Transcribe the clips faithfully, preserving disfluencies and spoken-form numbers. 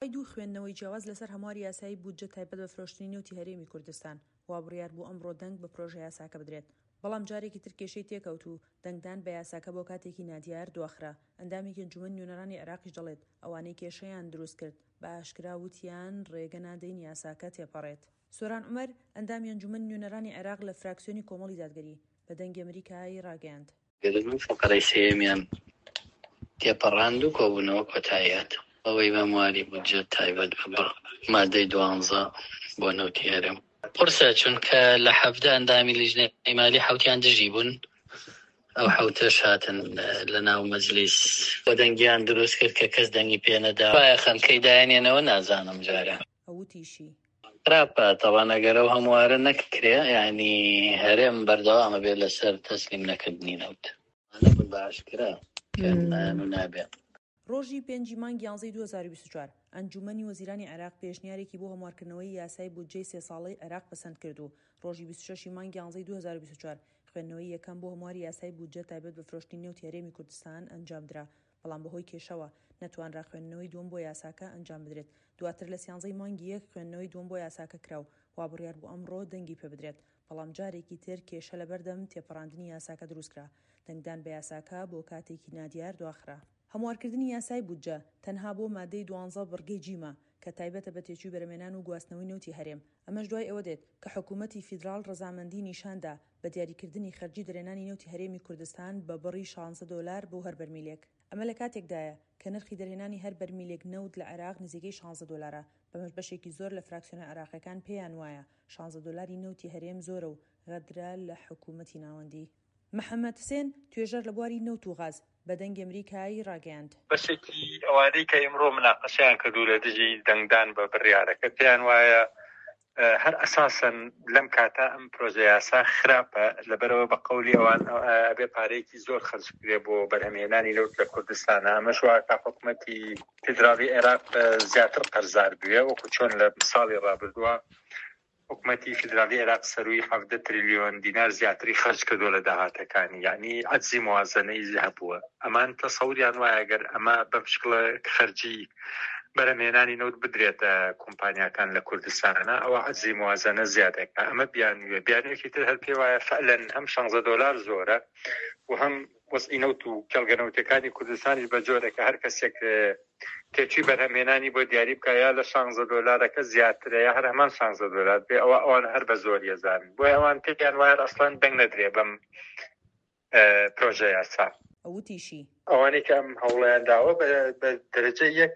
دوو خوێندنەوەی جیاواز لەسەر هەمواری یاسایی بودجە تایبەت بە فرۆشتنی نەوتی هەرێمی کوردستان وا بڕیار بوو ئەمڕۆ دەنگ بە پرۆژە یاساکە بدرێت. بەڵام جارێکی تر کێشەی تێکەوت و دەنگدان بە یاساکە بۆ کاتێکی نادیار دواخرا. ئەندامێکی ئەنجومەن نوێنەرانی عێراقیش دەڵێت ئەوانەی کێشەیان دروست کرد بە ئاشکرا وتیان ڕێگە نادەین یاساکە تێپەڕێت. سۆران عومەر ئەندامی ئەنجومەن نوێنەرانی عێراق لە فراکسیۆنی کۆمەڵی دادگەری بە دەنگی ئەمریکایی ڕاگەیاند. فقرەی سێمیان تێپەڕاند و کۆبوونەوە کۆتاییات ئەوەی بەمواری بودجە تایبەت بە مادەی دوانزە بۆ نەوتی هەرێم قورسە، چونکە لە حەفدە ئەندامی لیژنەی مالی حوتیان دژی بوون. ئەو حوتەش هاتن لە ناو مەجلیس بۆ دەنگیان دروست کرد کە کەس دەنگی پێ نەدا. وایە خەمکەی دایانێنەوە نازانم جارە ئەوتیشی راپە تەوان ئەگەرە و هەموارە نەکرێ، یعنی هەرێم بەردەوامە بێت لەسەر تەسلیم نەکردنی نەوت باشکرا نابێت. ڕۆژی پێنجی مانگی یانزەی دوو هەزار و بیست و چوار ئەنجومەنی وەزیرانی عێراق پێشنیارێکی بۆ هەموارکردنەوەی یاسای بودجەی سێ ساڵەی عێراق پەسەند کرد و ڕۆژی بیست و شەشی مانگی یانزەی دوو هەزار و بیست و چوار خوێندنەوەی یەکەم بۆ هەمواری یاسای بودجە تایبەت بە فرۆشتنی نەوتی هەرێمی کوردستان ئەنجامدرا. بەڵام بەهۆی کێشەوە نەتوانرا خوێندنەوەی دووەم بۆ یاساکە ئەنجام بدرێت. دواتر لە سیانزەی مانگی یەک خوێندنەوەی دووەم بۆ یاساکە کراو وا بڕیار بوو ئەمڕۆ دەنگی پێ بدرێت. بەڵام جارێکی تر کێشە لە بەردەم تێپەڕاندنی یاساکە دروستکرا. دەنگدان بە یاساکە بۆ کاتێکی نادیار دواخرا. هەموارکردنی یاسای بودجە تەنها بۆ مادەی دوانزە بڕگەی جیمە کە تایبەتە بە تێچووی بەرهەمهێنان و گواستنەوەی نەوتی هەرێم. ئەمەش دوای ئەوە دێت کە حکوومەتی فیدراڵ ڕەزامەندی نیشاندا بە دیاریکردنی خەرجی دەرێنانی نەوتی هەرێمی کوردستان بە بڕی شانزە دۆلار بۆ هەر بەرمیلێک. ئەمە لە کاتێکدایە کە نرخی دەرێنانی هەر بەرمیلێک نەوت لە عێراق نزیکەی شانزە دۆلارە. بەمەش بەشێکی زۆر لە فراکسیۆنە عێراقیەکان پێیان وایە شانزە دۆلاری نەوتی هەرێم زۆرە و غەدرا لە حکوومەتی ناوەندی. محەممەد حسێن توێژەر لە بواری نەوت و غاز بە دەنگی ئەمریکایی ڕاگەیاند. بەشێکی ئەوانەی کە ئێمڕۆ مناقەشەیان کردو لە دژی دەنگدان بە بڕیارەکە پێیان وایە هەر ئەساسەن لەم کاتە ئەم پرۆژە یاسا خراپە لەبەرەوە بە قەولی ئەوان ئەبێ پارەیەکی زۆر خەرج کرێ بۆ بەرهەمهێنانی نەوت لە کوردستانە. ئەمەش وایە حکوومەتی فیدراڵی عێراق زیاتر قەرزار بووە، وەکو چۆن لە ساڵی ڕابردووە حکوومەتی فیدراڵی عێراق سەرووی حەڤدە تریلیۆن دینار زیاتری خەرج کردو لە داهاتەکانی، یعنی عەجزی موازنەی هەبووە. ئەمان تەسەوریان وایە ئەگەر ئەمە بەم شکڵە خەرجی بەرهەمهێنانی نەوت بدرێتە کۆمپانیاکان لە کوردستانە ئەوە عەجزی موازنە زیادەکە. ئەمە بیانوێ بیانوێکی تر هەر پێ وایە فعلەن هەم شانزە دۆلار زۆرە و هەم وەزعی نەوت و کێڵگەنەوتەکانی کوردستانی بە جۆرێکە هەر کەسێک تێچووی بەرهەمهێنانی بۆ دیاری بکە یا لە شانزە دۆلارەکە زیاترە یا هەر هەمان شانزە دۆلار بێ، ئەوە ئەوان هەر بە زۆر یەزان بۆیە ئەوان پێیان وایە ئەسڵان دەنگ نەدرێ بەم پرۆژە یاسا. ئەوتیشی ئەوانەی کە ئەم هەوڵیان داوە بە دەرەجە یەک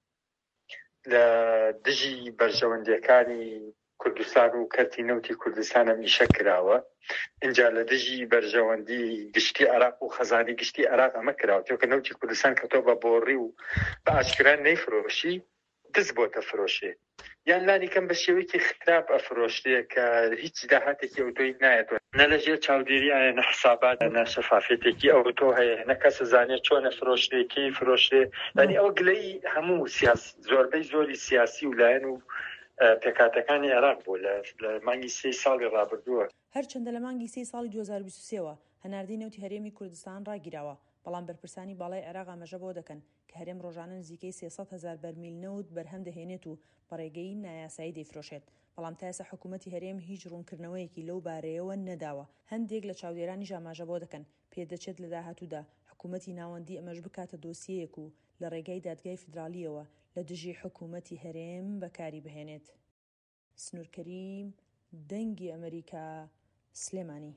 لە دژی بەرژەوەندیەکانی کوردستان و کەرتی نەوتی کوردستانە میشە کراوە. اینجا لە دژی بەرژەوەندی گشتی عێراق و خەزانی گشتی عێراق ئەمە کراوە چونکە نەوتی کوردستان کە تۆ بە بۆڕی و بە ئاشکرا نەیفرۆشی دز بۆتە فرۆشێ، یان لانی کەم بە شێوەیەکی خراپ ئەفرۆشتێ کە هیچ داهاتێکی ئەوتۆی نایەتەوە، نە لەژێر چاودێری ئایا نە حسابات نە شەفافێتێکی ئەوتۆ هەیە، نە کەس زانێت چۆنە فرۆشتێکی فرۆشتێ. ینی ئەوە گلەی هەموو سیاسی زۆربەی زۆری سیاسی ولایەن و پێکاتەکانی عێراق بوو لە مانگی سێ ساڵی ڕابردووە. هەرچەندە لە مانگی سێ ساڵی دوو هەزار و بیست و سێەوە هەناردەی نەوتی هەرێمی کوردستان ڕاگیراوە، بەڵام بەرپرسانی باڵای عێراق ئاماژە بۆ دەکەن کە هەرێم ڕۆژانە نزیکەی سێسەد هەزار بەرمیل نەوت بەرهەم دەهێنێت و بەڕێگەی نایاسایی دەیفرۆشێت. بەڵام تا ئێستا حکوومەتی هەرێم هیچ ڕوونکردنەوەیەکی لەو بارەیەوە نەداوە. هەندێک لە چاودێرانیش ئاماژە بۆ دەکەن پێدەچێت لە داهاتوودا حکوومەتی ناوەندی ئەمەش بکاتە دۆسیەیەک و لە ڕێگای دادگای فیدراڵیەوە لە دژی حکوومەتی هەرێم بەکاری بهێنێت. سنوورکەریم، دەنگی ئەمریکا، سلێمانی.